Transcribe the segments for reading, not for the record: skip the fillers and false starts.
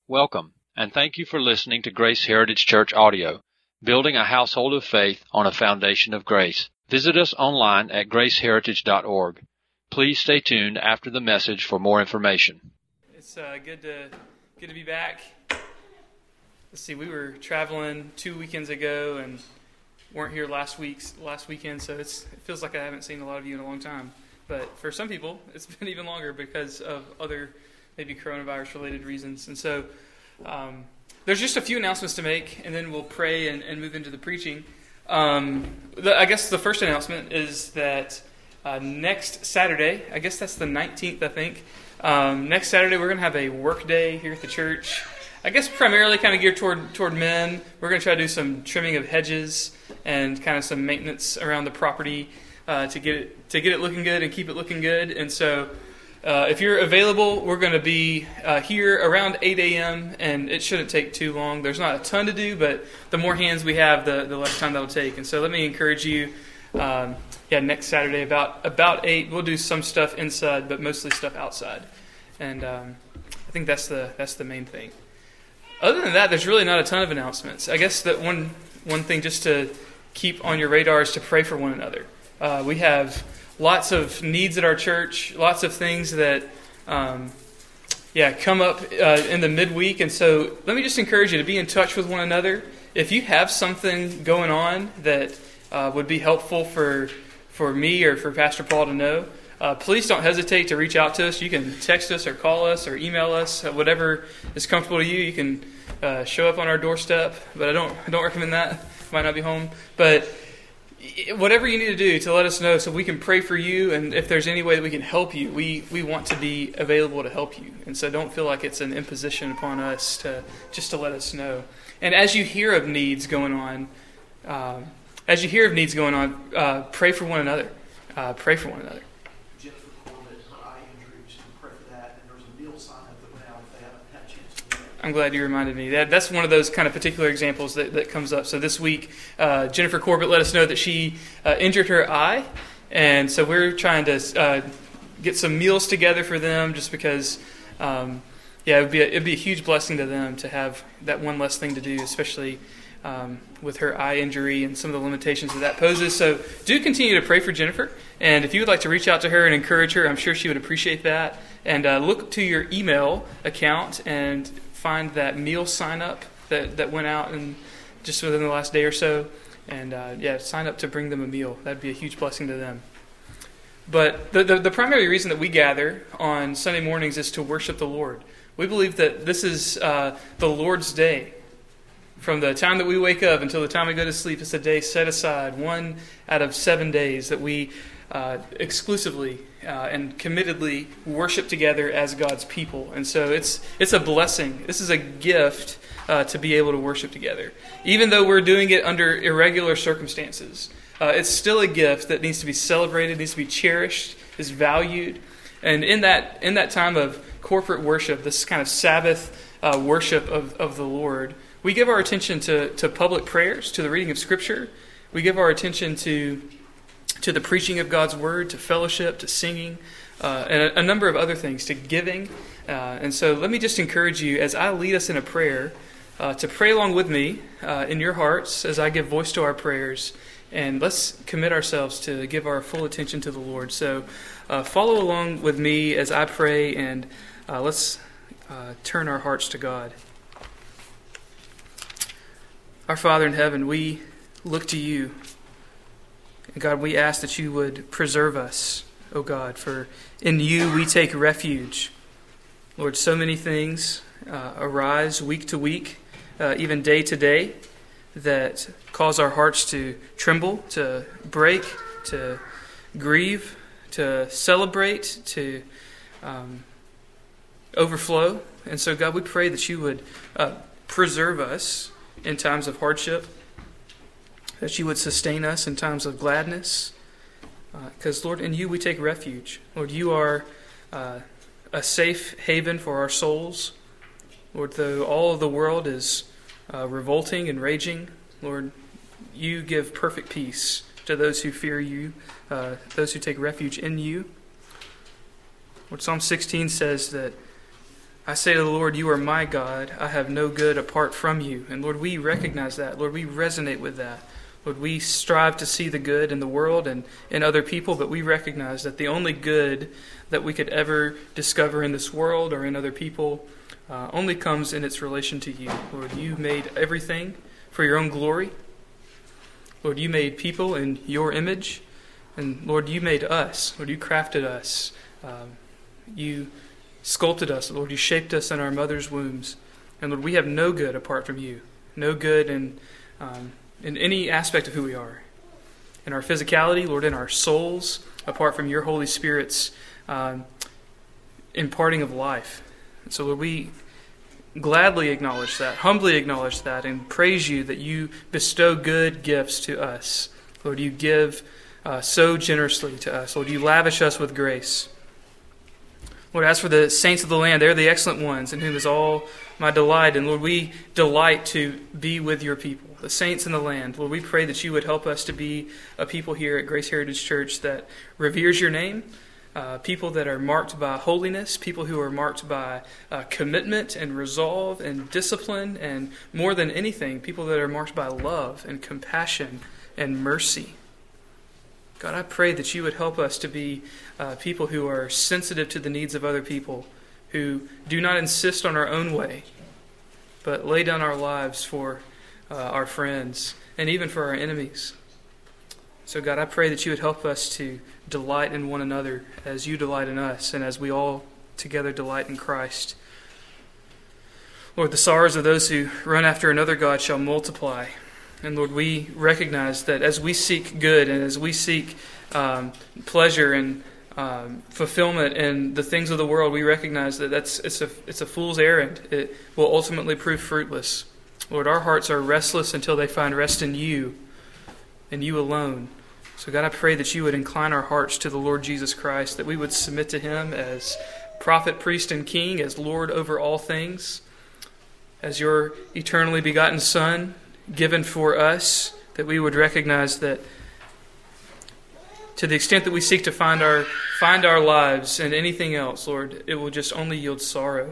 Welcome, and thank you for listening to Grace Heritage Church Audio, building a household of faith on a foundation of grace. Visit us online at graceheritage.org. Please stay tuned after the message for more information. It's good to be back. Let's see, we were traveling 2 weekends ago and weren't here last weekend, so it feels like I haven't seen a lot of you in a long time. But for some people, it's been even longer because of other maybe coronavirus-related reasons. And so there's just a few announcements to make, and then we'll pray and move into the preaching. I guess the first announcement is that next Saturday, I guess that's the 19th, I think. Next Saturday, we're going to have a work day here at the church. I guess primarily kind of geared toward men. We're going to try to do some trimming of hedges and kind of some maintenance around the property to get it looking good and keep it looking good. And so if you're available, we're going to be here around 8 a.m., and it shouldn't take too long. There's not a ton to do, but the more hands we have, the less time that'll take. And so let me encourage you, next Saturday about 8, we'll do some stuff inside, but mostly stuff outside. And I think that's the main thing. Other than that, there's really not a ton of announcements. I guess that one thing just to keep on your radar is to pray for one another. We have lots of needs at our church, lots of things that come up in the midweek. And so let me just encourage you to be in touch with one another. If you have something going on that would be helpful for me or for Pastor Paul to know, please don't hesitate to reach out to us. You can text us or call us or email us, whatever is comfortable to you. You can show up on our doorstep, but I don't recommend that. Might not be home. But whatever you need to do to let us know so we can pray for you, and if there's any way that we can help you, we want to be available to help you. And so don't feel like it's an imposition upon us to let us know. And as you hear of needs going on, pray for one another. Pray for one another. Jennifer Corbett, her eye injury, we should pray for that. And there was a meal sign up that went out if they haven't had a chance to do that. I'm glad you reminded me. That's one of those kind of particular examples that comes up. So this week, Jennifer Corbett let us know that she injured her eye. And so we're trying to get some meals together for them just because, it'd be a huge blessing to them to have that one less thing to do, especially with her eye injury and some of the limitations that poses. So do continue to pray for Jennifer. And if you would like to reach out to her and encourage her, I'm sure she would appreciate that. And look to your email account and find that meal sign up that went out and just within the last day or so. And sign up to bring them a meal. That'd be a huge blessing to them. But the primary reason that we gather on Sunday mornings is to worship the Lord. We believe that this is the Lord's day. From the time that we wake up until the time we go to sleep, it's a day set aside, 1 out of 7 days that we exclusively and committedly worship together as God's people. And so it's a blessing. This is a gift to be able to worship together. Even though we're doing it under irregular circumstances, it's still a gift that needs to be celebrated, needs to be cherished, is valued. And in that time of corporate worship, this kind of Sabbath worship of the Lord, we give our attention to public prayers, to the reading of Scripture. We give our attention to the preaching of God's Word, to fellowship, to singing, and a number of other things, to giving. And so let me just encourage you, as I lead us in a prayer, to pray along with me in your hearts as I give voice to our prayers. And let's commit ourselves to give our full attention to the Lord. So follow along with me as I pray, and let's turn our hearts to God. Our Father in heaven, we look to you. And God, we ask that you would preserve us, O God, for in you we take refuge. Lord, so many things arise week to week, even day to day, that cause our hearts to tremble, to break, to grieve, to celebrate, to overflow. And so, God, we pray that you would preserve us in times of hardship, that you would sustain us in times of gladness. Because, Lord, in you we take refuge. Lord, you are a safe haven for our souls. Lord, though all of the world is revolting and raging, Lord, you give perfect peace to those who fear you, those who take refuge in you. Lord, Psalm 16 says that I say to the Lord, you are my God. I have no good apart from you. And Lord, we recognize that. Lord, we resonate with that. Lord, we strive to see the good in the world and in other people, but we recognize that the only good that we could ever discover in this world or in other people only comes in its relation to you. Lord, you made everything for your own glory. Lord, you made people in your image. And Lord, you made us. Lord, you crafted us. You sculpted us. Lord, you shaped us in our mother's wombs. And Lord, we have no good apart from you. No good in any aspect of who we are. In our physicality, Lord, in our souls, apart from your Holy Spirit's imparting of life. And so, Lord, we gladly acknowledge that, humbly acknowledge that, and praise you that you bestow good gifts to us. Lord, you give so generously to us. Lord, you lavish us with grace. Lord, as for the saints of the land, they're the excellent ones, in whom is all my delight. And Lord, we delight to be with your people, the saints in the land. Lord, we pray that you would help us to be a people here at Grace Heritage Church that reveres your name, people that are marked by holiness, people who are marked by commitment and resolve and discipline, and more than anything, people that are marked by love and compassion and mercy. God, I pray that you would help us to be people who are sensitive to the needs of other people, who do not insist on our own way, but lay down our lives for our friends and even for our enemies. So God, I pray that you would help us to delight in one another as you delight in us and as we all together delight in Christ. Lord, the sorrows of those who run after another God shall multiply. And Lord, we recognize that as we seek good and as we seek pleasure and fulfillment in the things of the world, we recognize that it's a fool's errand. It will ultimately prove fruitless. Lord, our hearts are restless until they find rest in you and you alone. So God, I pray that you would incline our hearts to the Lord Jesus Christ, that we would submit to him as prophet, priest, and king, as Lord over all things, as your eternally begotten Son, given for us, that we would recognize that to the extent that we seek to find our lives in anything else, Lord, it will just only yield sorrow.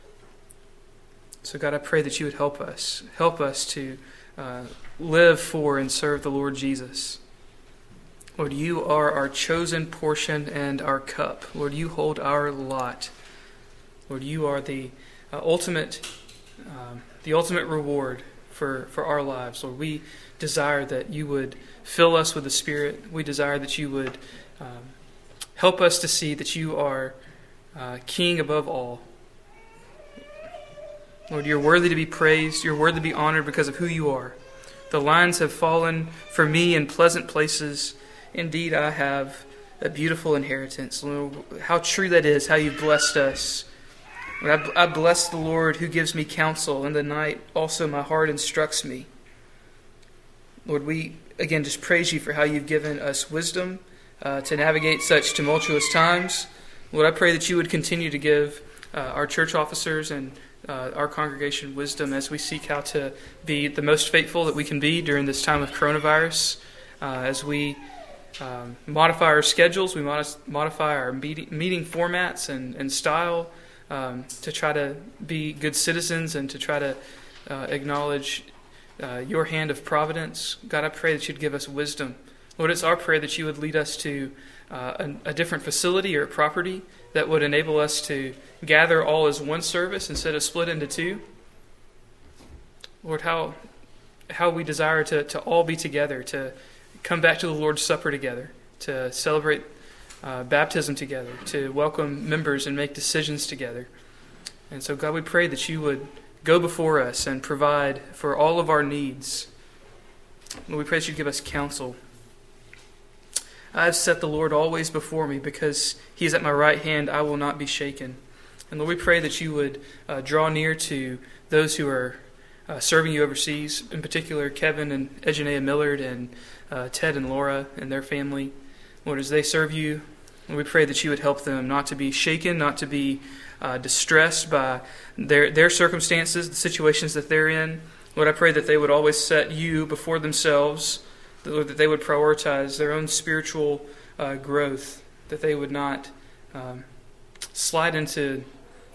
So God, I pray that you would help us to live for and serve the Lord Jesus. Lord, you are our chosen portion and our cup. Lord, you hold our lot. Lord, you are the ultimate reward for our lives. Lord, we desire that you would fill us with the Spirit. We desire that you would help us to see that you are King above all. Lord, you're worthy to be praised. You're worthy to be honored because of who you are. The lines have fallen for me in pleasant places. Indeed, I have a beautiful inheritance. Lord, how true that is, how you've blessed us. I bless the Lord who gives me counsel. In the night also my heart instructs me. Lord, we again just praise you for how you've given us wisdom to navigate such tumultuous times. Lord, I pray that you would continue to give our church officers and our congregation wisdom as we seek how to be the most faithful that we can be during this time of coronavirus. As we modify our schedules, we modify our meeting formats and style to try to be good citizens and to try to acknowledge your hand of providence. God, I pray that you'd give us wisdom. Lord, it's our prayer that you would lead us to a different facility or property that would enable us to gather all as one service instead of split into two. Lord, how we desire to all be together, to come back to the Lord's Supper together, to celebrate baptism together, to welcome members and make decisions together. And so, God, we pray that you would go before us and provide for all of our needs. Lord, we pray that you'd give us counsel. I have set the Lord always before me, because he is at my right hand, I will not be shaken. And Lord, we pray that you would draw near to those who are serving you overseas, in particular Kevin and Ejanea Millard and Ted and Laura and their family. Lord, as they serve you, Lord, we pray that you would help them not to be shaken, not to be distressed by their circumstances, the situations that they're in. Lord, I pray that they would always set you before themselves, that they would prioritize their own spiritual growth, that they would not slide into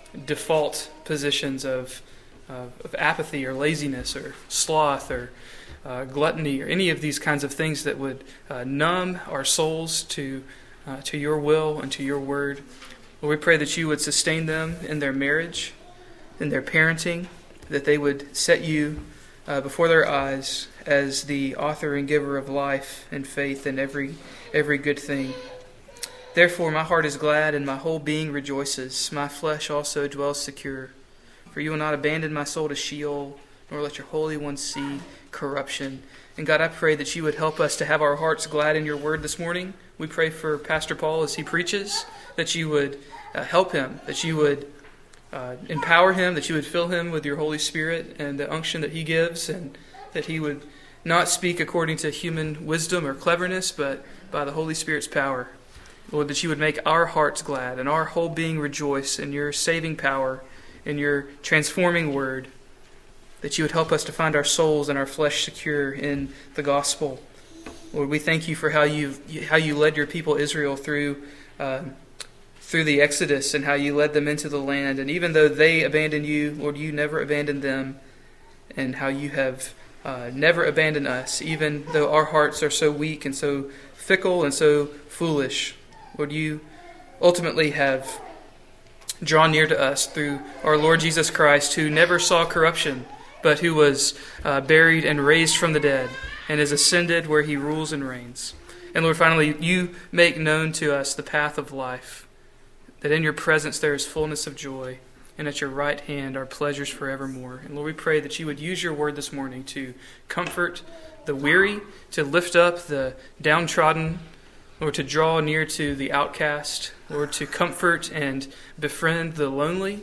default positions of apathy or laziness or sloth or gluttony or any of these kinds of things that would numb our souls to your will and to your word. Lord, we pray that you would sustain them in their marriage, in their parenting, that they would set you before their eyes as the author and giver of life and faith and every good thing. Therefore my heart is glad and my whole being rejoices. My flesh also dwells secure. For you will not abandon my soul to Sheol, nor let your Holy One see corruption. And God, I pray that you would help us to have our hearts glad in your word this morning. We pray for Pastor Paul as he preaches, that you would help him, that you would empower him, that you would fill him with your Holy Spirit and the unction that he gives, and that he would not speak according to human wisdom or cleverness, but by the Holy Spirit's power. Lord, that you would make our hearts glad and our whole being rejoice in your saving power, in your transforming word, that you would help us to find our souls and our flesh secure in the gospel. Lord, we thank you for how you led your people Israel through the Exodus and how you led them into the land. And even though they abandoned you, Lord, you never abandoned them, and how you have never abandoned us, even though our hearts are so weak and so fickle and so foolish. Lord, you ultimately have drawn near to us through our Lord Jesus Christ, who never saw corruption, but who was buried and raised from the dead, and is ascended where he rules and reigns. And Lord, finally, you make known to us the path of life, that in your presence there is fullness of joy, and at your right hand are pleasures forevermore. And Lord, we pray that you would use your word this morning to comfort the weary, to lift up the downtrodden, Lord, to draw near to the outcast, Lord, to comfort and befriend the lonely,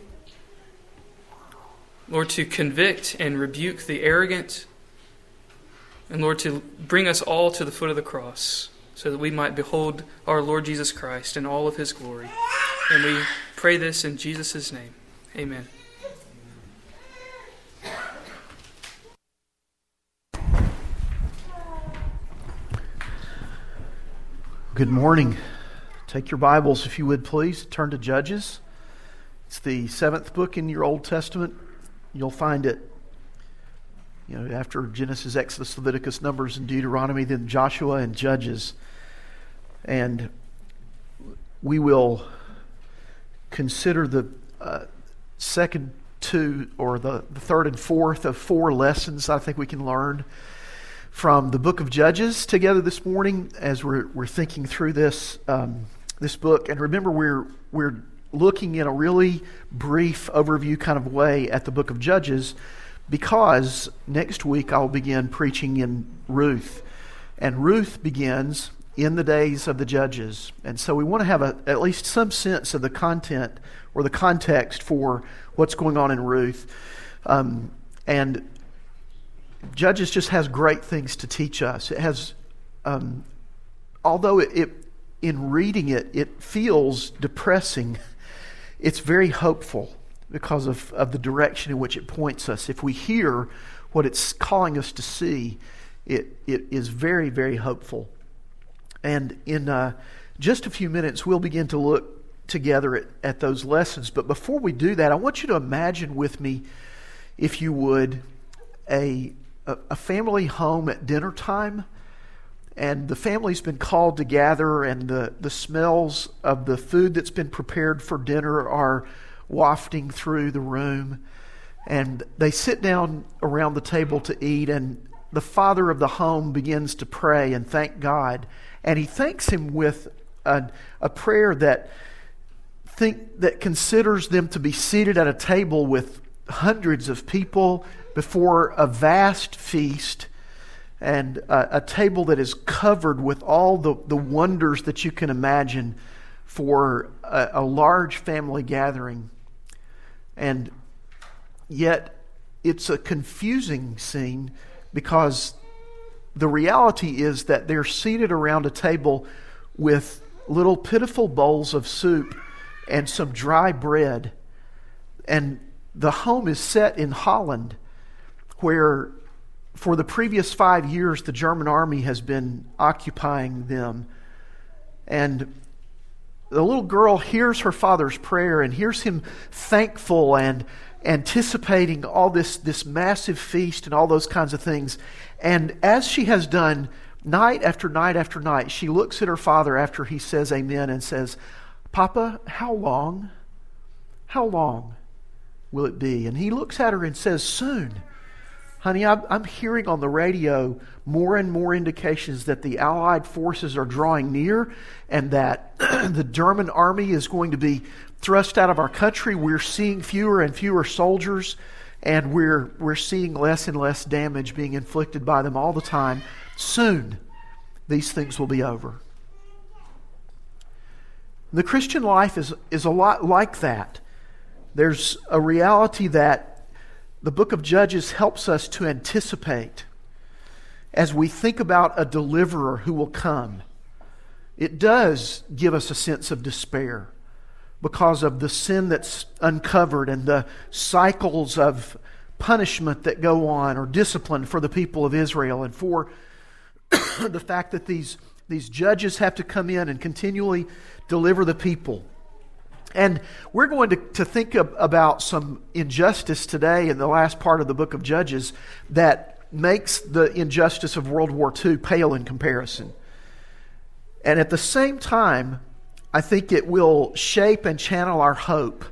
Lord, to convict and rebuke the arrogant, and Lord, to bring us all to the foot of the cross so that we might behold our Lord Jesus Christ in all of his glory. And we pray this in Jesus' name. Amen. Good morning. Take your Bibles, if you would, please. Turn to Judges. It's the 7th book in your Old Testament. You'll find it, after Genesis, Exodus, Leviticus, Numbers, and Deuteronomy, then Joshua and Judges. And we will consider the second two, or the third and fourth of 4 lessons I think we can learn from the book of Judges together this morning as we're thinking through this book. And remember, we're looking in a really brief overview kind of way at the book of Judges, because next week I'll begin preaching in Ruth, and Ruth begins in the days of the Judges. And so we want to have at least some sense of the content or the context for what's going on in Ruth. And Judges just has great things to teach us. It has, although in reading it, it feels depressing, it's very hopeful because of the direction in which it points us. If we hear what it's calling us to see, it is very, very hopeful. And in just a few minutes, we'll begin to look together at those lessons. But before we do that, I want you to imagine with me, if you would, a family home at dinner time, and the family's been called to gather, and the smells of the food that's been prepared for dinner are wafting through the room, and they sit down around the table to eat, and the father of the home begins to pray and thank God, and he thanks him with a prayer that considers them to be seated at a table with hundreds of people before a vast feast, and a table that is covered with all the wonders that you can imagine for a large family gathering. And yet it's a confusing scene, because the reality is that they're seated around a table with little pitiful bowls of soup and some dry bread. And the home is set in Holland, where for the previous 5 years the German army has been occupying them. And the little girl hears her father's prayer and hears him thankful and anticipating all this massive feast and all those kinds of things. And as she has done night after night after night, she looks at her father after he says amen and says, "Papa, how long? How long will it be?" And he looks at her and says, "Soon. Honey, I'm hearing on the radio more and more indications that the Allied forces are drawing near and that the German army is going to be thrust out of our country. We're seeing fewer and fewer soldiers, and we're seeing less and less damage being inflicted by them all the time. Soon, these things will be over." The Christian life is a lot like that. There's a reality that the book of Judges helps us to anticipate as we think about a deliverer who will come. It does give us a sense of despair because of the sin that's uncovered and the cycles of punishment that go on or discipline for the people of Israel, and for the fact that these judges have to come in and continually deliver the people. And we're going to think about some injustice today in the last part of the book of Judges that makes the injustice of World War II pale in comparison. And at the same time, I think it will shape and channel our hope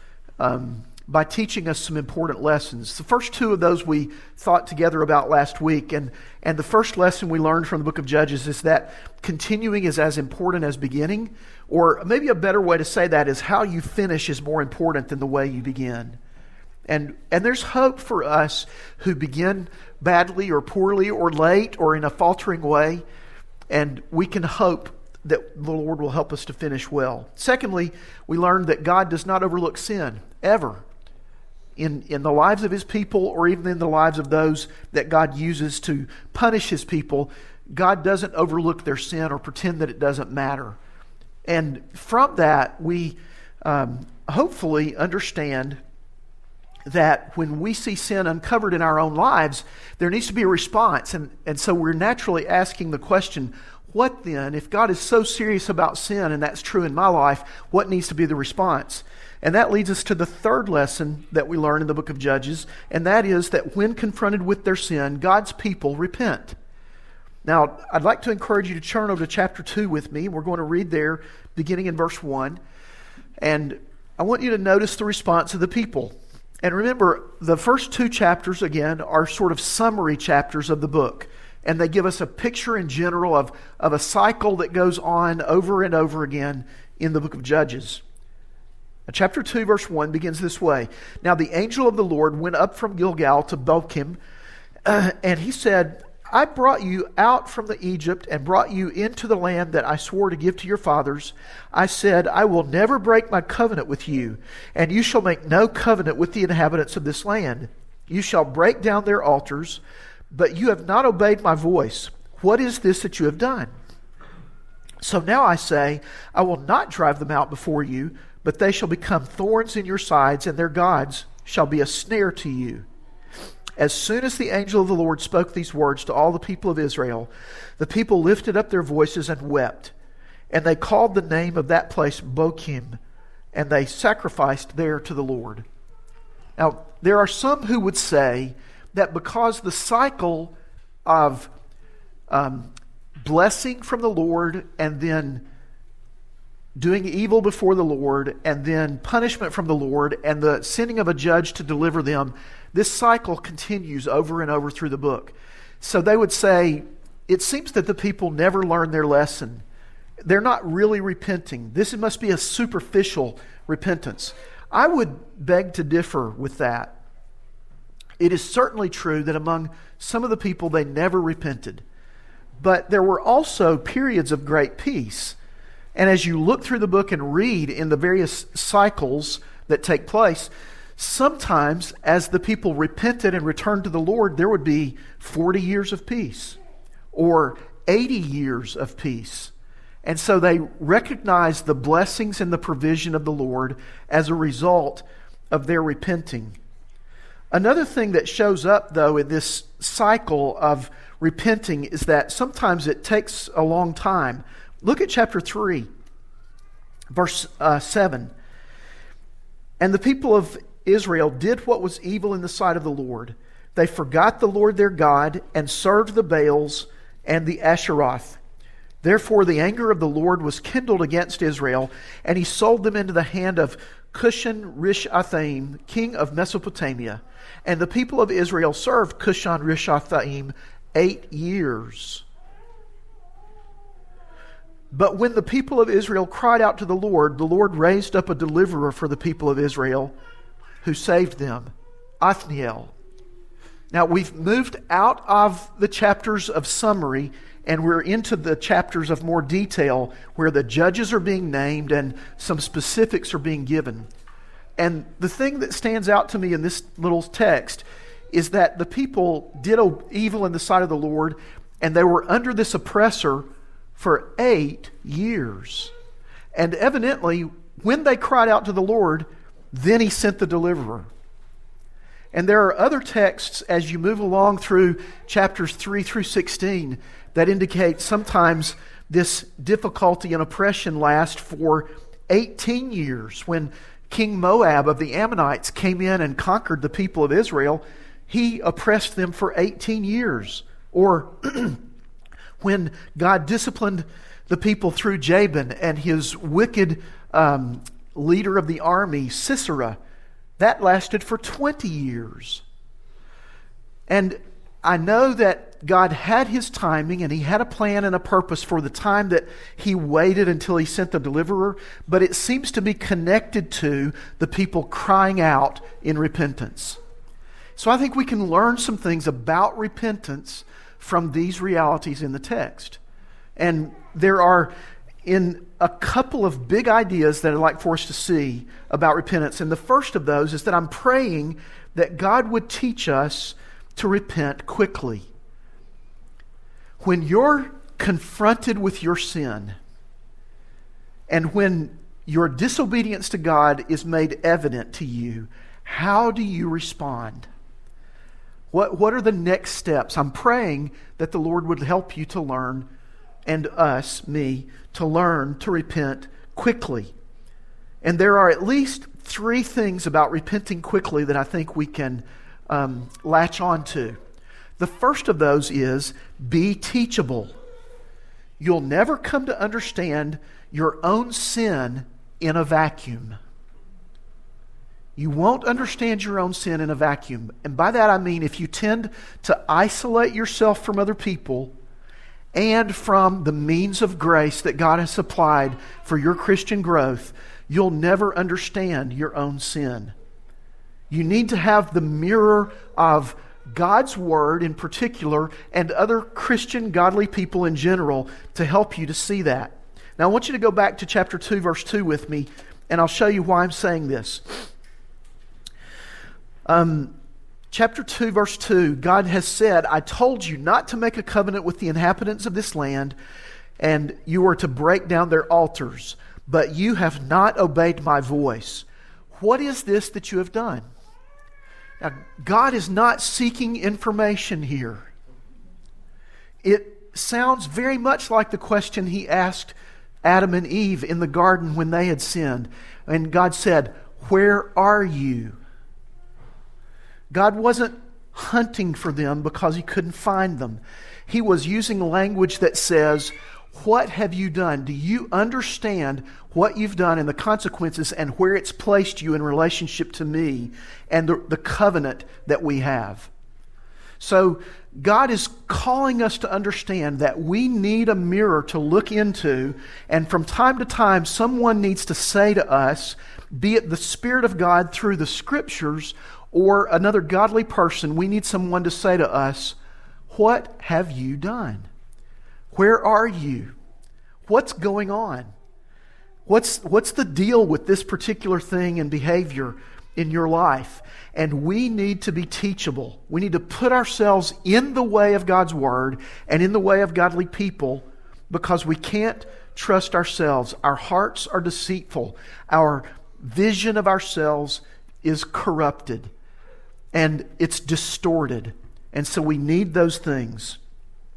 by teaching us some important lessons. The first two of those we thought together about last week. And the first lesson we learned from the book of Judges is that continuing is as important as beginning. Or maybe a better way to say that is how you finish is more important than the way you begin. And there's hope for us who begin badly or poorly or late or in a faltering way. And we can hope that the Lord will help us to finish well. Secondly, we learned that God does not overlook sin, ever. In the lives of His people or even in the lives of those that God uses to punish His people, God doesn't overlook their sin or pretend that it doesn't matter. And from that, we hopefully understand that when we see sin uncovered in our own lives, there needs to be a response. And so we're naturally asking the question, what then, if God is so serious about sin, and that's true in my life, what needs to be the response? And that leads us to the third lesson that we learn in the book of Judges, and that is that when confronted with their sin, God's people repent. Now, I'd like to encourage you to turn over to chapter 2 with me. We're going to read there, beginning in verse 1. And I want you to notice the response of the people. And remember, the first two chapters, again, are sort of summary chapters of the book. And they give us a picture in general of a cycle that goes on over and over again in the book of Judges. Chapter 2, verse 1 begins this way. "Now the angel of the Lord went up from Gilgal to Bochim, and he said, I brought you out from the Egypt and brought you into the land that I swore to give to your fathers. I said, I will never break my covenant with you, and you shall make no covenant with the inhabitants of this land. You shall break down their altars, but you have not obeyed my voice. What is this that you have done? So now I say, I will not drive them out before you, but they shall become thorns in your sides, and their gods shall be a snare to you." As soon as the angel of the Lord spoke these words to all the people of Israel, the people lifted up their voices and wept. And they called the name of that place Bochim, and they sacrificed there to the Lord. Now, there are some who would say that because the cycle of blessing from the Lord and then doing evil before the Lord and then punishment from the Lord and the sending of a judge to deliver them, this cycle continues over and over through the book. So they would say, it seems that the people never learn their lesson. They're not really repenting. This must be a superficial repentance. I would beg to differ with that. It is certainly true that among some of the people they never repented. But there were also periods of great peace. And as you look through the book and read in the various cycles that take place, sometimes as the people repented and returned to the Lord, there would be 40 years of peace or 80 years of peace. And so they recognized the blessings and the provision of the Lord as a result of their repenting. Another thing that shows up, though, in this cycle of repenting is that sometimes it takes a long time. Look at chapter 3. Verse 7. And the people of Israel did what was evil in the sight of the Lord. They forgot the Lord their God and served the Baals and the Asheroth. Therefore the anger of the Lord was kindled against Israel, and he sold them into the hand of Cushan-Rishathaim, king of Mesopotamia. And the people of Israel served Cushan-Rishathaim 8 years. But when the people of Israel cried out to the Lord raised up a deliverer for the people of Israel who saved them, Othniel. Now we've moved out of the chapters of summary and we're into the chapters of more detail where the judges are being named and some specifics are being given. And the thing that stands out to me in this little text is that the people did evil in the sight of the Lord, and they were under this oppressor for 8 years. And evidently, when they cried out to the Lord, then he sent the deliverer. And there are other texts as you move along through chapters 3 through 16 that indicate sometimes this difficulty and oppression lasts for 18 years. When King Moab of the Ammonites came in and conquered the people of Israel, he oppressed them for 18 years. Or when God disciplined the people through Jabin and his wicked leader of the army, Sisera, that lasted for 20 years. And I know that God had his timing and he had a plan and a purpose for the time that he waited until he sent the deliverer, but it seems to be connected to the people crying out in repentance. So I think we can learn some things about repentance from these realities in the text. And there are in a couple of big ideas that I'd like for us to see about repentance. And the first of those is that I'm praying that God would teach us to repent quickly. When you're confronted with your sin, and when your disobedience to God is made evident to you, how do you respond? What are the next steps? I'm praying that the Lord would help you to learn, and me, to learn to repent quickly. And there are at least 3 things about repenting quickly that I think we can latch on to. The first of those is be teachable. You'll never come to understand your own sin in a vacuum. You won't understand your own sin in a vacuum. And by that I mean if you tend to isolate yourself from other people and from the means of grace that God has supplied for your Christian growth, you'll never understand your own sin. You need to have the mirror of God's Word in particular and other Christian godly people in general to help you to see that. Now I want you to go back to chapter 2 verse 2 with me, and I'll show you why I'm saying this. Chapter 2 verse 2, God has said, I told you not to make a covenant with the inhabitants of this land, and you are to break down their altars, but you have not obeyed my voice. What is this that you have done? Now, God is not seeking information here. It sounds very much like the question he asked Adam and Eve in the garden when they had sinned. And God said, where are you? God wasn't hunting for them because he couldn't find them. He was using language that says, what have you done? Do you understand what you've done and the consequences and where it's placed you in relationship to me and the covenant that we have? So God is calling us to understand that we need a mirror to look into, and from time to time someone needs to say to us, be it the Spirit of God through the Scriptures or another godly person, we need someone to say to us, what have you done? Where are you? What's going on? What's the deal with this particular thing and behavior in your life? And we need to be teachable. We need to put ourselves in the way of God's Word and in the way of godly people, because we can't trust ourselves. Our hearts are deceitful. Our vision of ourselves is corrupted and it's distorted. And so we need those things.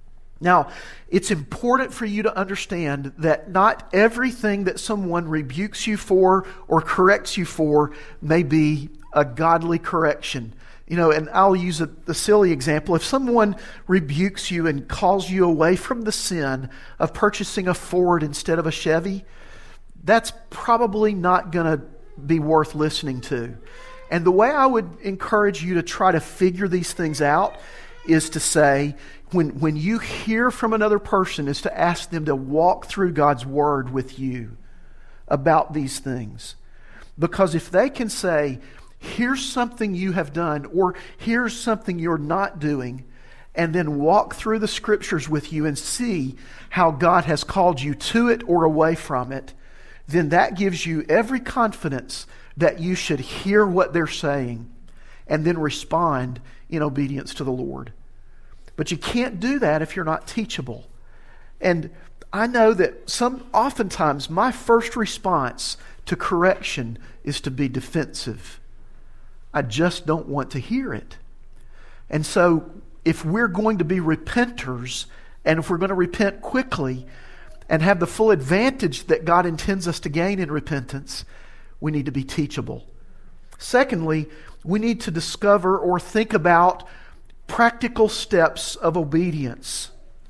Now, it's important for you to understand that not everything that someone rebukes you for or corrects you for may be a godly correction. And I'll use a silly example. If someone rebukes you and calls you away from the sin of purchasing a Ford instead of a Chevy, that's probably not going to be worth listening to. And the way I would encourage you to try to figure these things out is to say, when you hear from another person, is to ask them to walk through God's Word with you about these things. Because if they can say, here's something you have done, or here's something you're not doing, and then walk through the Scriptures with you and see how God has called you to it or away from it, then that gives you every confidence that you should hear what they're saying and then respond in obedience to the Lord. But you can't do that if you're not teachable. And I know that oftentimes my first response to correction is to be defensive. I just don't want to hear it. And so if we're going to be repenters, and if we're going to repent quickly and have the full advantage that God intends us to gain in repentance, we need to be teachable. Secondly, we need to discover or think about practical steps of obedience.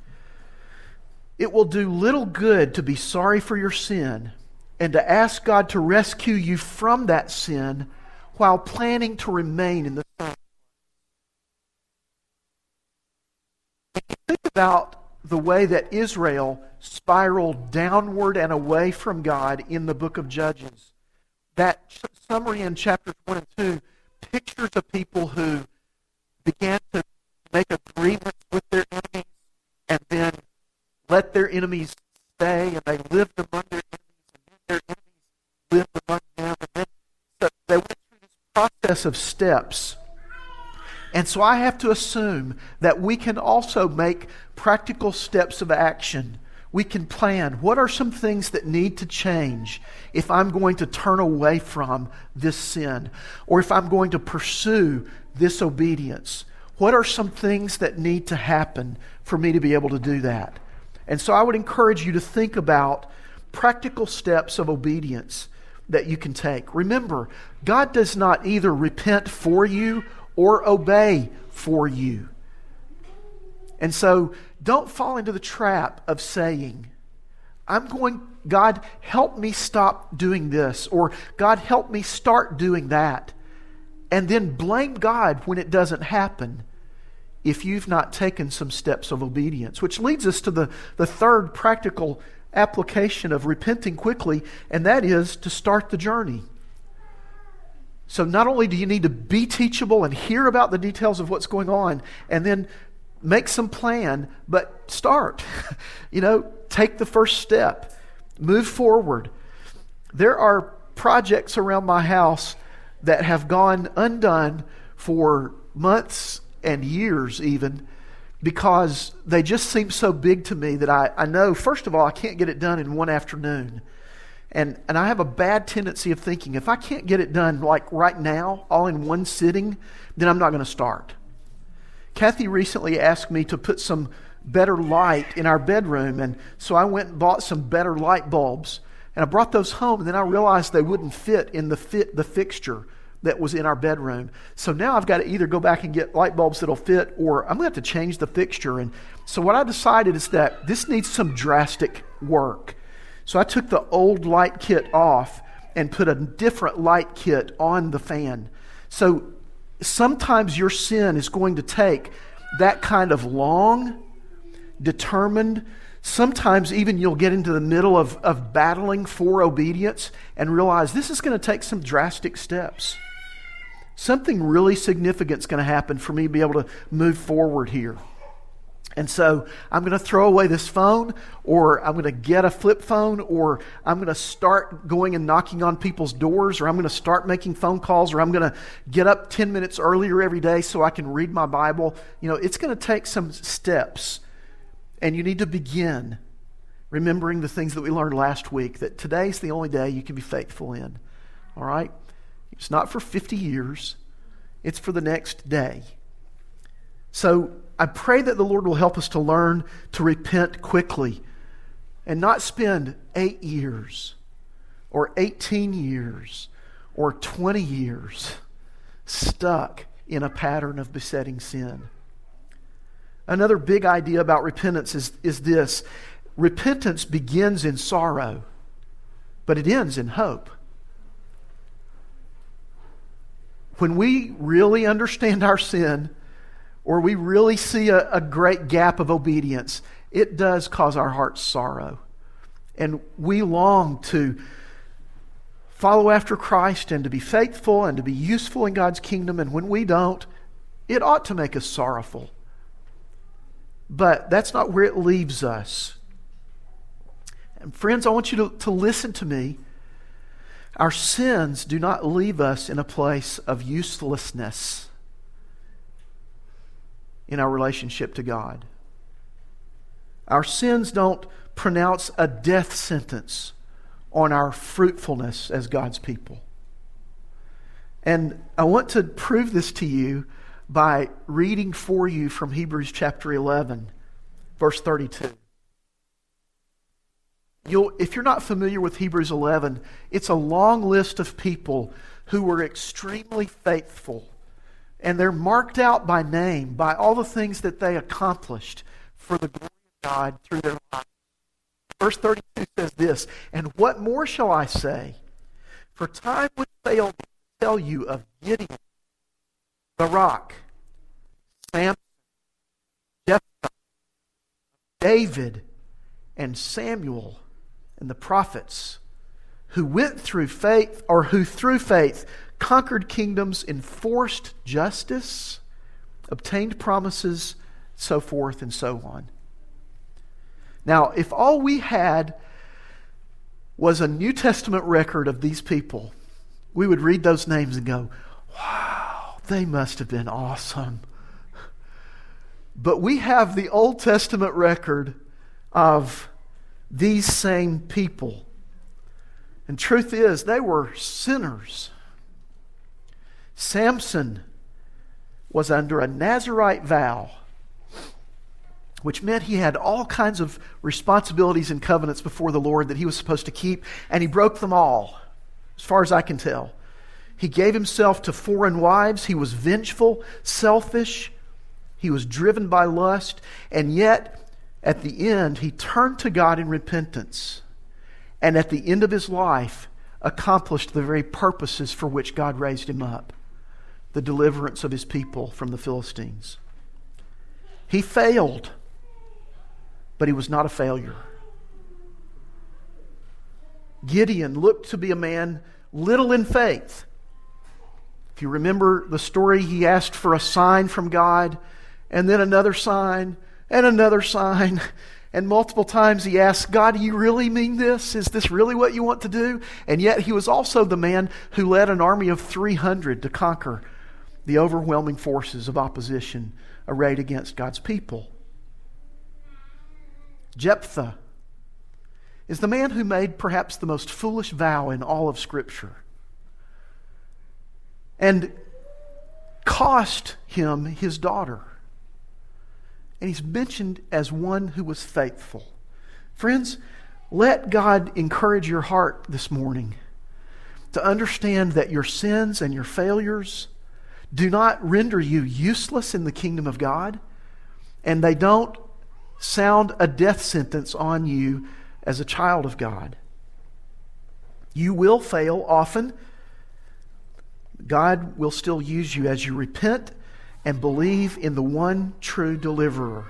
It will do little good to be sorry for your sin and to ask God to rescue you from that sin while planning to remain in the sin. Think about the way that Israel spiraled downward and away from God in the book of Judges. That summary in chapters 1 and 2 pictures of people who began to make agreements with their enemies and then let their enemies stay, and they lived among their enemies, and then their enemies lived among them. And then so they went through this process of steps. And so I have to assume that we can also make practical steps of action. We can plan, what are some things that need to change if I'm going to turn away from this sin, or if I'm going to pursue this obedience? What are some things that need to happen for me to be able to do that? And so I would encourage you to think about practical steps of obedience that you can take. Remember, God does not either repent for you or obey for you. And so don't fall into the trap of saying, God, help me stop doing this, or God, help me start doing that, and then blame God when it doesn't happen if you've not taken some steps of obedience. Which leads us to the third practical application of repenting quickly, and that is to start the journey. So not only do you need to be teachable and hear about the details of what's going on, and then make some plan, but start. Take the first step. Move forward. There are projects around my house that have gone undone for months and years even, because they just seem so big to me that I know, first of all, I can't get it done in one afternoon. And I have a bad tendency of thinking, if I can't get it done like right now, all in one sitting, then I'm not going to start. Kathy recently asked me to put some better light in our bedroom, and so I went and bought some better light bulbs. And I brought those home, and then I realized they wouldn't fit in the fixture that was in our bedroom. So now I've got to either go back and get light bulbs that'll fit, or I'm going to have to change the fixture. And so what I decided is that this needs some drastic work. So I took the old light kit off and put a different light kit on the fan. So sometimes your sin is going to take that kind of long, determined, sometimes even you'll get into the middle of battling for obedience and realize this is going to take some drastic steps. Something really significant is going to happen for me to be able to move forward here. And so I'm going to throw away this phone, or I'm going to get a flip phone, or I'm going to start going and knocking on people's doors, or I'm going to start making phone calls, or I'm going to get up 10 minutes earlier every day so I can read my Bible. It's going to take some steps. And you need to begin remembering the things that we learned last week, that today's the only day you can be faithful in. All right? It's not for 50 years. It's for the next day. So I pray that the Lord will help us to learn to repent quickly and not spend 8 years or 18 years or 20 years stuck in a pattern of besetting sin. Another big idea about repentance is this. Repentance begins in sorrow, but it ends in hope. When we really understand our sin, or we really see a great gap of obedience, it does cause our hearts sorrow. And we long to follow after Christ and to be faithful and to be useful in God's kingdom. And when we don't, it ought to make us sorrowful. But that's not where it leaves us. And friends, I want you to listen to me. Our sins do not leave us in a place of uselessness in our relationship to God. Our sins don't pronounce a death sentence on our fruitfulness as God's people. And I want to prove this to you by reading for you from Hebrews chapter 11, verse 32. If you're not familiar with Hebrews 11, it's a long list of people who were extremely faithful. And they're marked out by name, by all the things that they accomplished for the glory of God through their lives. Verse 32 says this, "And what more shall I say? For time would fail me to tell you of Gideon, Barak, Samson, Jephthah, David, and Samuel, and the prophets, who through faith conquered kingdoms, enforced justice, obtained promises, so forth and so on." Now, if all we had was a New Testament record of these people, we would read those names and go, wow, they must have been awesome. But we have the Old Testament record of these same people. And truth is, they were sinners. Samson was under a Nazirite vow, which meant he had all kinds of responsibilities and covenants before the Lord that he was supposed to keep, and he broke them all, as far as I can tell. He gave himself to foreign wives. He was vengeful, selfish. He was driven by lust, and yet at the end, he turned to God in repentance, and at the end of his life, accomplished the very purposes for which God raised him up, the deliverance of his people from the Philistines. He failed, but he was not a failure. Gideon looked to be a man little in faith. If you remember the story, he asked for a sign from God, and then another sign, and another sign. And multiple times he asked, God, do you really mean this? Is this really what you want to do? And yet he was also the man who led an army of 300 to conquer the overwhelming forces of opposition arrayed against God's people. Jephthah is the man who made perhaps the most foolish vow in all of Scripture, and cost him his daughter. And he's mentioned as one who was faithful. Friends, let God encourage your heart this morning to understand that your sins and your failures do not render you useless in the kingdom of God, and they don't sound a death sentence on you as a child of God. You will fail often. God will still use you as you repent and believe in the one true deliverer.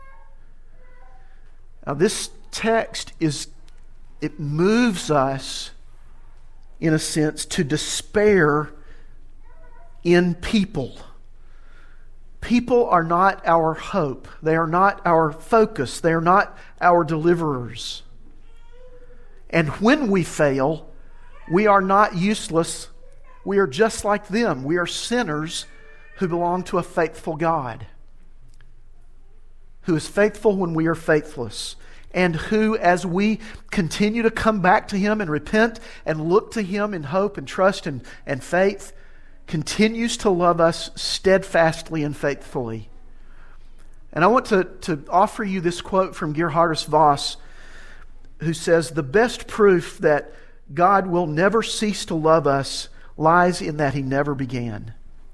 Now this text it moves us, in a sense, to despair in people. People are not our hope. They are not our focus. They are not our deliverers. And when we fail, we are not useless. We are just like them. We are sinners who belong to a faithful God, who is faithful when we are faithless, and who, as we continue to come back to Him and repent and look to Him in hope and trust and faith, continues to love us steadfastly and faithfully. And I want to offer you this quote from Gerhardus Voss, who says, "The best proof that God will never cease to love us lies in that He never began."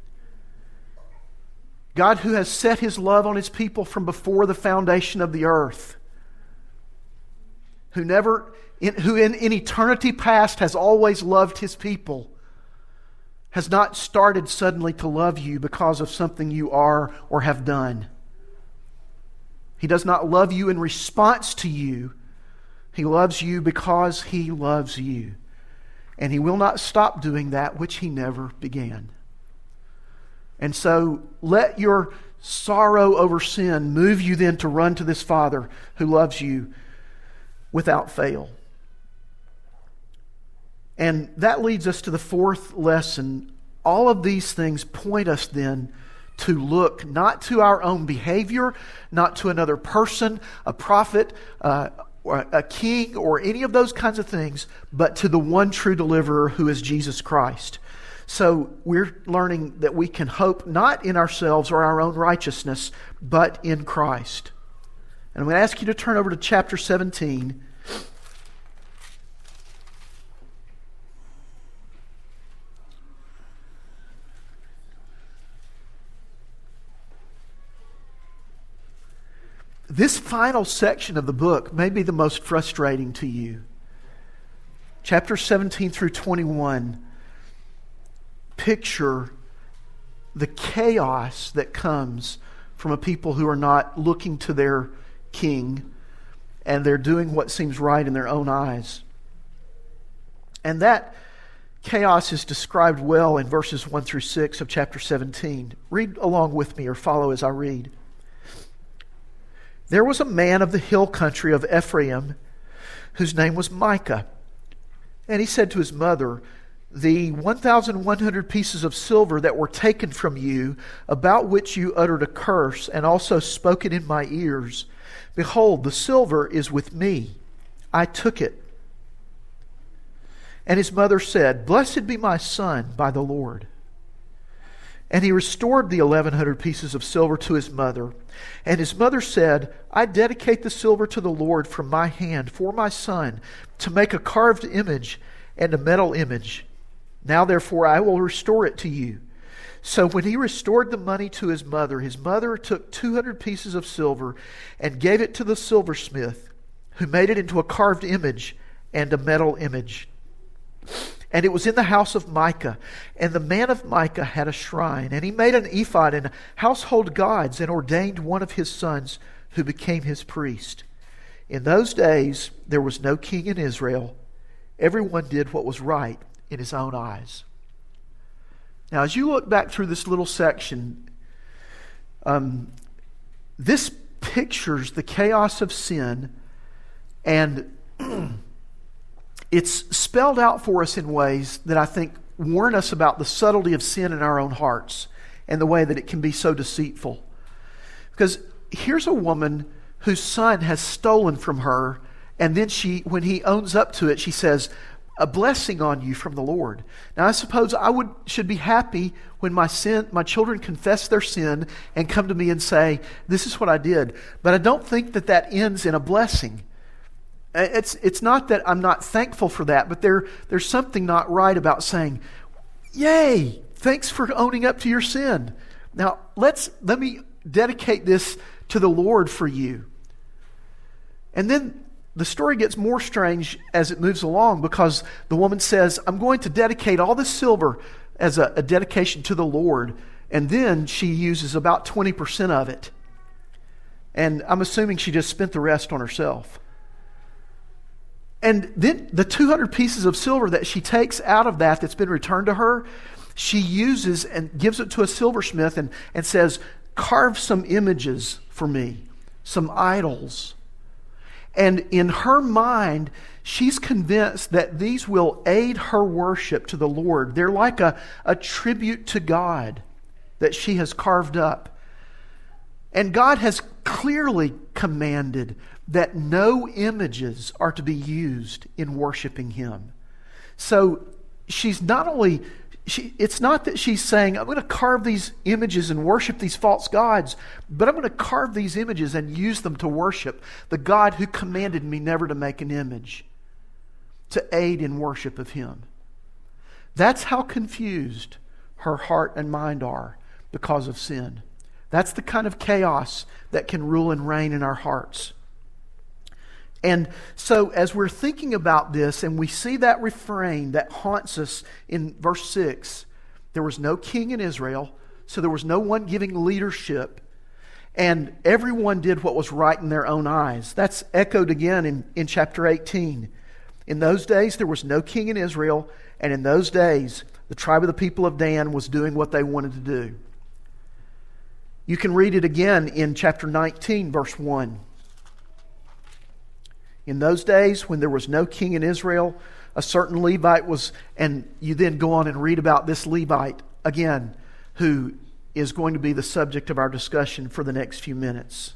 God, who has set His love on His people from before the foundation of the earth, who in eternity past has always loved His people, has not started suddenly to love you because of something you are or have done. He does not love you in response to you. He loves you because He loves you. And He will not stop doing that which He never began. And so let your sorrow over sin move you then to run to this Father who loves you without fail. And that leads us to the fourth lesson. All of these things point us then to look not to our own behavior, not to another person, a prophet, or a king, or any of those kinds of things, but to the one true deliverer who is Jesus Christ. So we're learning that we can hope not in ourselves or our own righteousness, but in Christ. And I'm going to ask you to turn over to chapter 17. This final section of the book may be the most frustrating to you. Chapter 17 through 21 picture the chaos that comes from a people who are not looking to their king, and they're doing what seems right in their own eyes. And that chaos is described well in verses 1 through 6 of chapter 17. Read along with me or follow as I read. There was a man of the hill country of Ephraim whose name was Micah. And he said to his mother, "The 1,100 pieces of silver that were taken from you, about which you uttered a curse, and also spoke it in my ears, behold, the silver is with me. I took it." And his mother said, "Blessed be my son by the Lord." And he restored the 1,100 pieces of silver to his mother. And his mother said, "I dedicate the silver to the Lord from my hand for my son, to make a carved image and a metal image. Now therefore I will restore it to you." So when he restored the money to his mother took 200 pieces of silver and gave it to the silversmith, who made it into a carved image and a metal image. And it was in the house of Micah. And the man of Micah had a shrine. And he made an ephod and household gods, and ordained one of his sons, who became his priest. In those days there was no king in Israel. Everyone did what was right in his own eyes. Now, as you look back through this little section, this pictures the chaos of sin, and it's spelled out for us in ways that I think warn us about the subtlety of sin in our own hearts and the way that it can be so deceitful. Because here's a woman whose son has stolen from her, and then when he owns up to it, she says, "A blessing on you from the Lord." Now, I suppose I should be happy when my children confess their sin and come to me and say, "This is what I did." But I don't think that ends in a blessing. It's not that I'm not thankful for that, but there's something not right about saying, "Yay, thanks for owning up to your sin. Now let me dedicate this to the Lord for you." And then the story gets more strange as it moves along, because the woman says, "I'm going to dedicate all this silver as a dedication to the Lord." And then she uses about 20% of it. And I'm assuming she just spent the rest on herself. And then the 200 pieces of silver that she takes out of that's been returned to her, she uses and gives it to a silversmith and says, "Carve some images for me, some idols." And in her mind, she's convinced that these will aid her worship to the Lord. They're like a tribute to God that she has carved up. And God has clearly commanded that no images are to be used in worshiping Him. So she's not only It's not that she's saying, I'm going to carve these images and worship these false gods, but I'm going to carve these images and use them to worship the God who commanded me never to make an image, to aid in worship of Him. That's how confused her heart and mind are because of sin. That's the kind of chaos that can rule and reign in our hearts. And so as we're thinking about this and we see that refrain that haunts us in verse 6, there was no king in Israel, so there was no one giving leadership, and everyone did what was right in their own eyes. That's echoed again in chapter 18. In those days there was no king in Israel, and in those days the tribe of the people of Dan was doing what they wanted to do. You can read it again in chapter 19, verse 1. In those days, when there was no king in Israel, a certain Levite was, and you then go on and read about this Levite again, who is going to be the subject of our discussion for the next few minutes.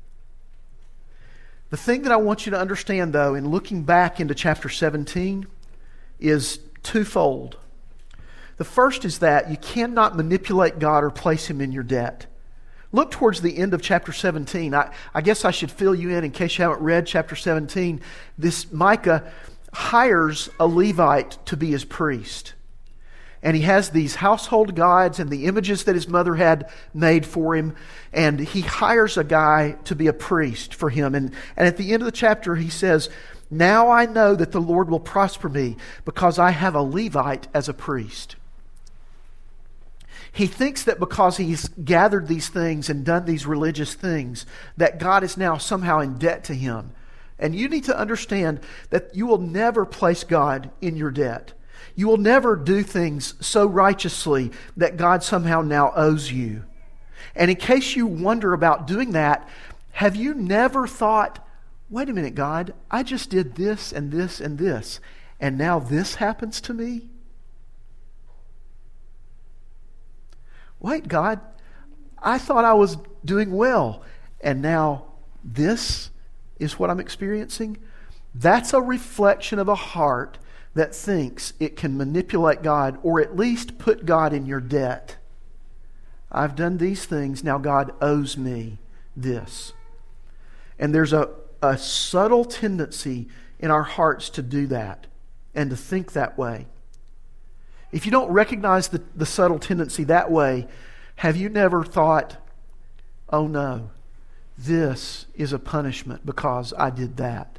The thing that I want you to understand, though, in looking back into chapter 17, is twofold. The first is that you cannot manipulate God or place Him in your debt. Look towards the end of chapter 17. I guess I should fill you in case you haven't read chapter 17. This Micah hires a Levite to be his priest. And he has these household gods and the images that his mother had made for him. And he hires a guy to be a priest for him. And at the end of the chapter he says, "Now I know that the Lord will prosper me because I have a Levite as a priest." He thinks that because he's gathered these things and done these religious things, that God is now somehow in debt to him. And you need to understand that you will never place God in your debt. You will never do things so righteously that God somehow now owes you. And in case you wonder about doing that, have you never thought, wait a minute, God, I just did this and this and this, and now this happens to me? Wait, God, I thought I was doing well, and now this is what I'm experiencing? That's a reflection of a heart that thinks it can manipulate God, or at least put God in your debt. I've done these things, now God owes me this. And there's a subtle tendency in our hearts to do that and to think that way. If you don't recognize the subtle tendency that way, have you never thought, oh no, this is a punishment because I did that?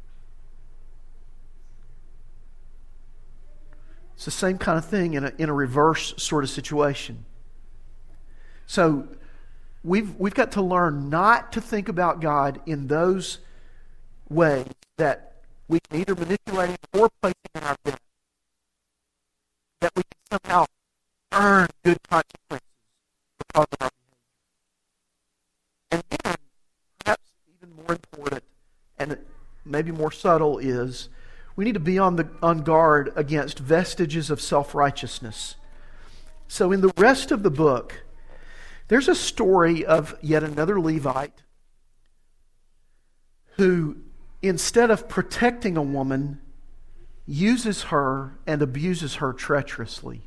It's the same kind of thing in a reverse sort of situation. So we've got to learn not to think about God in those ways that we can either manipulate Him or place Him in our debt. That we can somehow earn good consequences because of our behavior. And then, perhaps even more important, and maybe more subtle, is we need to be on guard against vestiges of self-righteousness. So in the rest of the book, there's a story of yet another Levite who, instead of protecting a woman, uses her and abuses her treacherously.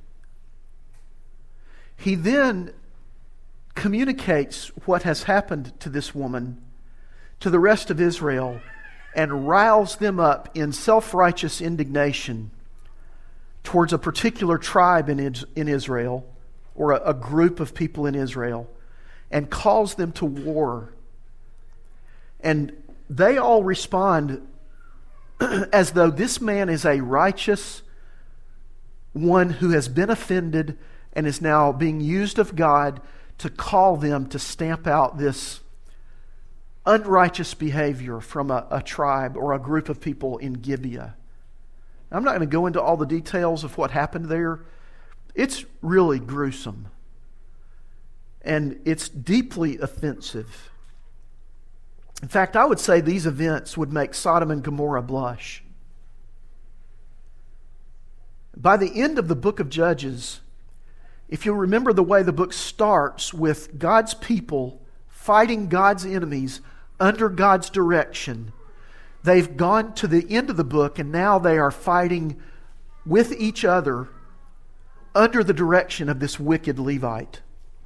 He then communicates what has happened to this woman to the rest of Israel and riles them up in self-righteous indignation towards a particular tribe in Israel, or a group of people in Israel, and calls them to war. And they all respond as though this man is a righteous one who has been offended and is now being used of God to call them to stamp out this unrighteous behavior from a tribe or a group of people in Gibeah. I'm not going to go into all the details of what happened there. It's really gruesome. And it's deeply offensive. In fact, I would say these events would make Sodom and Gomorrah blush. By the end of the book of Judges, if you'll remember the way the book starts with God's people fighting God's enemies under God's direction, they've gone to the end of the book and now they are fighting with each other under the direction of this wicked Levite.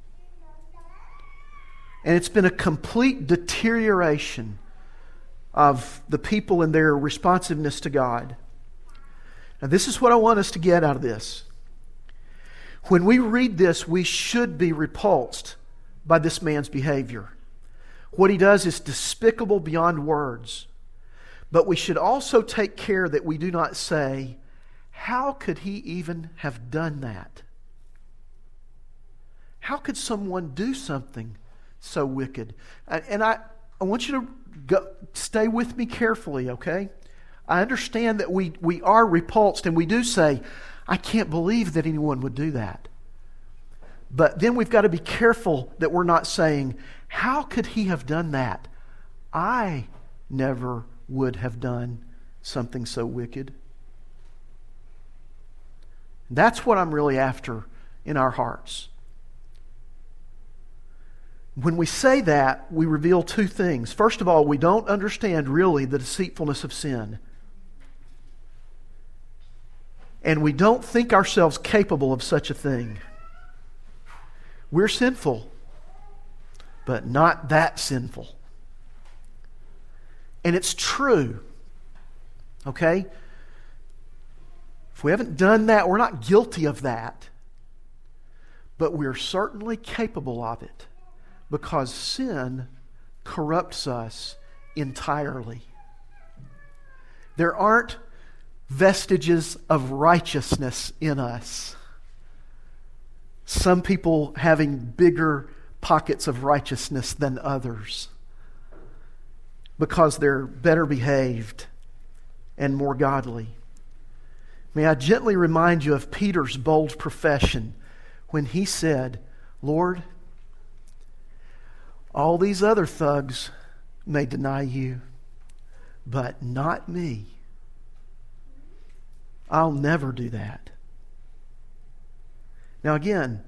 And it's been a complete deterioration of the people and their responsiveness to God. Now, this is what I want us to get out of this. When we read this, we should be repulsed by this man's behavior. What he does is despicable beyond words. But we should also take care that we do not say, how could he even have done that? How could someone do something so wicked? And I want you to stay with me carefully, okay? I understand that we are repulsed and we do say, I can't believe that anyone would do that. But then we've got to be careful that we're not saying, how could he have done that? I never would have done something so wicked. That's what I'm really after in our hearts. When we say that, we reveal two things. First of all, we don't understand really the deceitfulness of sin. And we don't think ourselves capable of such a thing. We're sinful, but not that sinful. And it's true. Okay? If we haven't done that, we're not guilty of that. But we're certainly capable of it because sin corrupts us entirely. There aren't vestiges of righteousness in us. Some people having bigger pockets of righteousness than others because they're better behaved and more godly. May I gently remind you of Peter's bold profession when he said, Lord, all these other thugs may deny you, but not me. I'll never do that. Now again,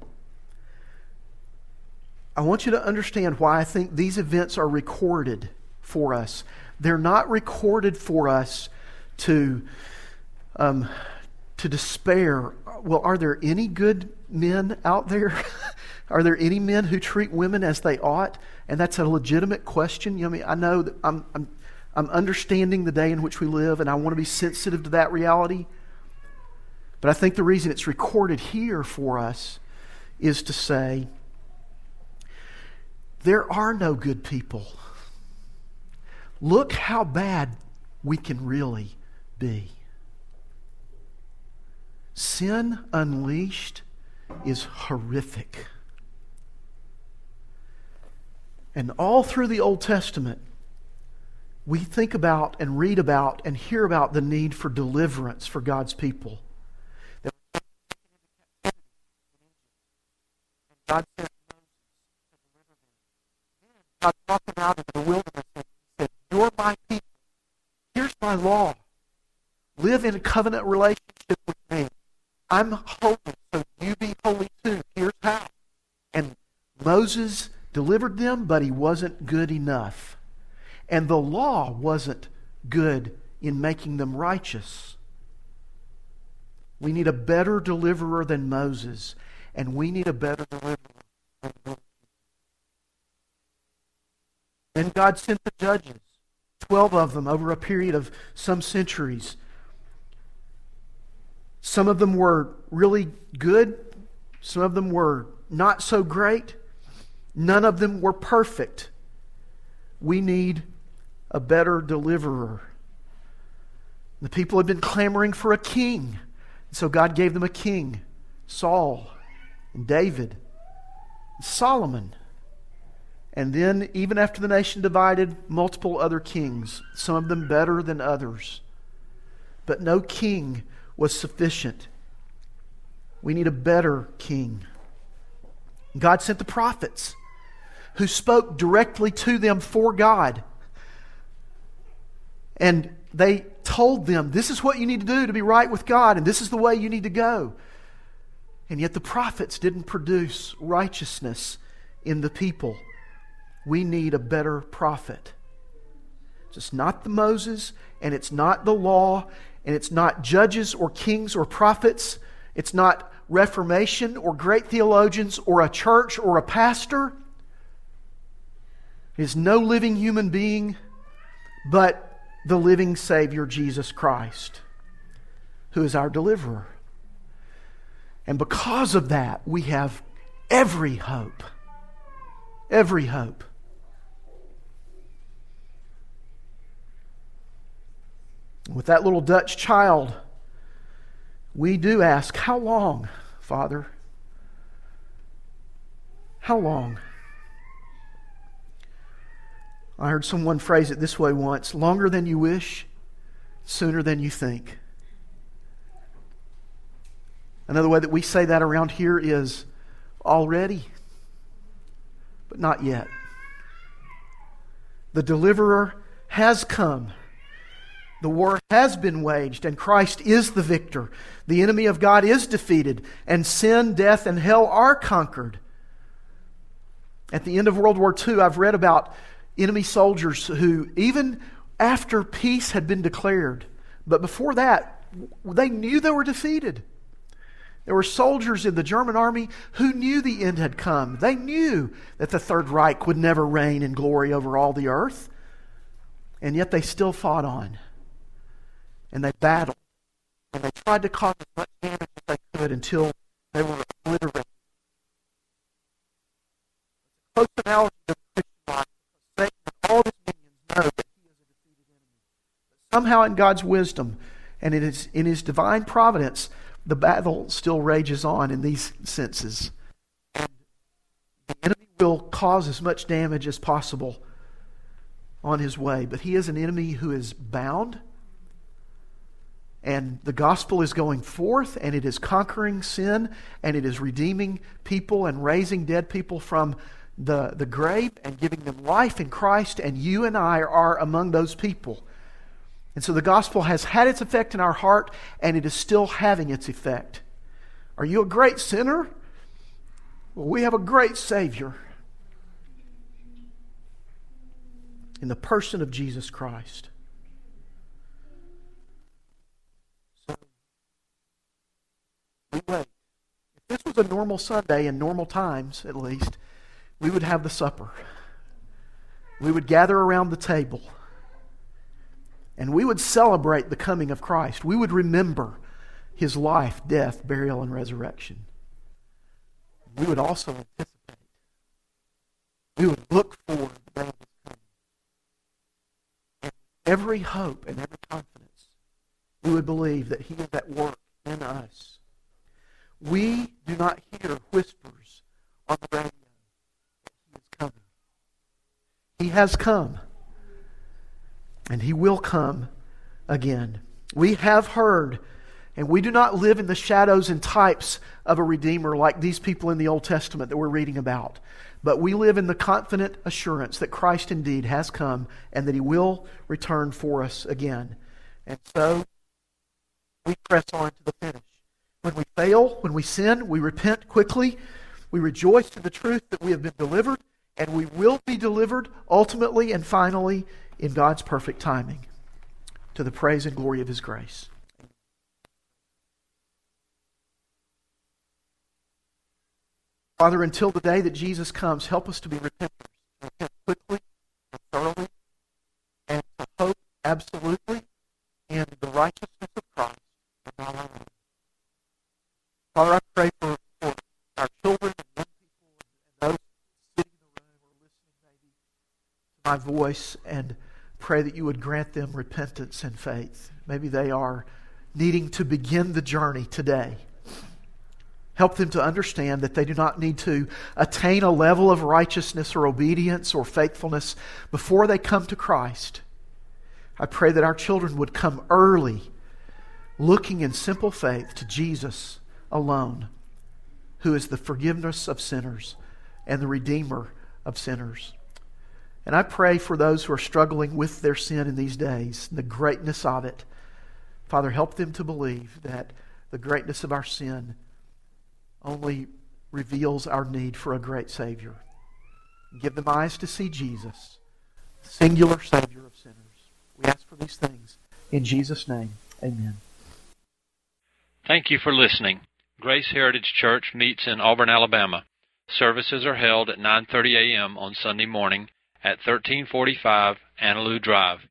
I want you to understand why I think these events are recorded for us. They're not recorded for us to despair. Well, are there any good men out there? Are there any men who treat women as they ought? And that's a legitimate question. You know, I know that I'm understanding the day in which we live, and I want to be sensitive to that reality. But I think the reason it's recorded here for us is to say, there are no good people. Look how bad we can really be. Sin unleashed is horrific. And all through the Old Testament, we think about and read about and hear about the need for deliverance for God's people. God sent God brought them out into the wilderness and said, you're my people. Here's my law. Live in a covenant relationship with me. I'm holy, so you be holy too. Here's how. And Moses delivered them, but he wasn't good enough. And the law wasn't good in making them righteous. We need a better deliverer than Moses, and we need a better deliverer than Moses. Then God sent the judges, 12 of them over a period of some centuries. Some of them were really good. Some of them were not so great. None of them were perfect. We need a better deliverer. The people had been clamoring for a king. So God gave them a king, Saul and David and Solomon. And then, even after the nation divided, multiple other kings, some of them better than others. But no king was sufficient. We need a better king. God sent the prophets who spoke directly to them for God. And they told them, this is what you need to do to be right with God, and this is the way you need to go. And yet the prophets didn't produce righteousness in the people. We need a better prophet. It's not the Moses, and it's not the law, and it's not judges or kings or prophets. It's not Reformation or great theologians or a church or a pastor. It is no living human being, but the living Savior, Jesus Christ, who is our deliverer. And because of that, we have every hope. Every hope. With that little Dutch child, we do ask, how long, Father? How long? I heard someone phrase it this way once: longer than you wish, sooner than you think. Another way that we say that around here is already, but not yet. The deliverer has come. The war has been waged, and Christ is the victor. The enemy of God is defeated, and sin, death, and hell are conquered. At the end of World War II, I've read about enemy soldiers who, even after peace had been declared, but before that, they knew they were defeated. There were soldiers in the German army who knew the end had come. They knew that the Third Reich would never reign in glory over all the earth. And yet they still fought on. And they battled. And they tried to cause as much damage as they could until they were obliterated. Close analogy of Christian life. Satan and all his minions know that he is a defeated enemy. But somehow in God's wisdom and in His divine providence, the battle still rages on in these senses. And the enemy will cause as much damage as possible on his way. But he is an enemy who is bound. And the gospel is going forth, and it is conquering sin, and it is redeeming people and raising dead people from the grave and giving them life in Christ, and you and I are among those people. And so the gospel has had its effect in our heart, and it is still having its effect. Are you a great sinner? Well, we have a great Savior in the person of Jesus Christ. So, we wait. If this was a normal Sunday, in normal times at least, we would have the supper. We would gather around the table. And we would celebrate the coming of Christ. We would remember His life, death, burial, and resurrection. We would also anticipate. We would look for the day of His coming. And every hope and every confidence, we would believe that He is at work in us. We do not hear whispers on the radio that He is coming. He has come. And He will come again. We have heard, and we do not live in the shadows and types of a Redeemer like these people in the Old Testament that we're reading about. But we live in the confident assurance that Christ indeed has come and that He will return for us again. And so, we press on to the finish. When we fail, when we sin, we repent quickly. We rejoice in the truth that we have been delivered, and we will be delivered ultimately and finally in God's perfect timing, to the praise and glory of His grace. Father, until the day that Jesus comes, help us to be repenters, to repent quickly and thoroughly, and to hope absolutely in the righteousness of Christ and not our own. Father, I pray for our children and young people and those sitting in the room or listening maybe to my voice, and pray that you would grant them repentance and faith. Maybe they are needing to begin the journey today. Help them to understand that they do not need to attain a level of righteousness or obedience or faithfulness before they come to Christ. I pray that our children would come early, looking in simple faith to Jesus alone, who is the forgiveness of sinners and the Redeemer of sinners. And I pray for those who are struggling with their sin in these days, the greatness of it. Father, help them to believe that the greatness of our sin only reveals our need for a great Savior. Give them eyes to see Jesus, singular Savior of sinners. We ask for these things in Jesus' name. Amen. Thank you for listening. Grace Heritage Church meets in Auburn, Alabama. Services are held at 9:30 a.m. on Sunday morning at 1345 Annaloo Drive.